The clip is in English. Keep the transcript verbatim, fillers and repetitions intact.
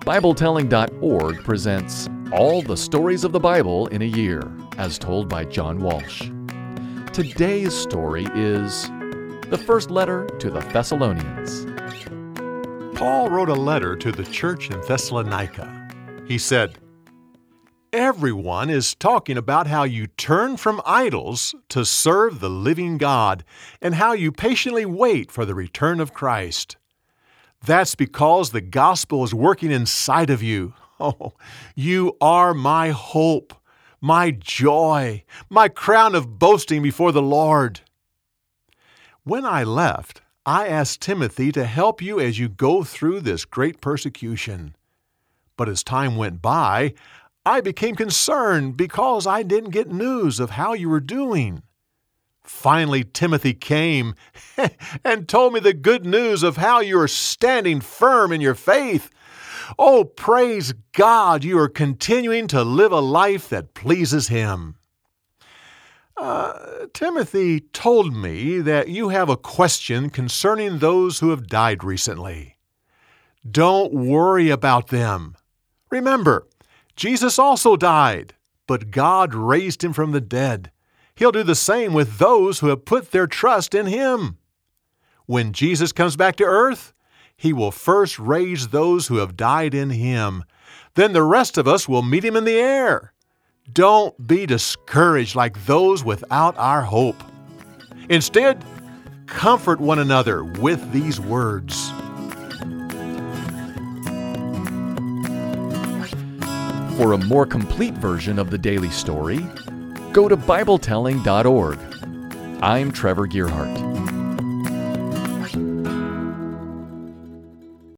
Bible Telling dot org presents All the Stories of the Bible in a Year, as told by John Walsh. Today's story is the first letter to the Thessalonians. Paul wrote a letter to the church in Thessalonica. He said, "Everyone is talking about how you turn from idols to serve the living God and how you patiently wait for the return of Christ. That's because the gospel is working inside of you. Oh, you are my hope, my joy, my crown of boasting before the Lord." When I left, I asked Timothy to help you as you go through this great persecution. But as time went by, I became concerned because I didn't get news of how you were doing. Finally, Timothy came and told me the good news of how you are standing firm in your faith. Oh, praise God, you are continuing to live a life that pleases Him. Uh, Timothy told me that you have a question concerning those who have died recently. Don't worry about them. Remember, Jesus also died, but God raised Him from the dead. He'll do the same with those who have put their trust in Him. When Jesus comes back to earth, He will first raise those who have died in Him. Then the rest of us will meet Him in the air. Don't be discouraged like those without our hope. Instead, comfort one another with these words. For a more complete version of the daily story, go to Bible Telling dot org. I'm Trevor Gearhart.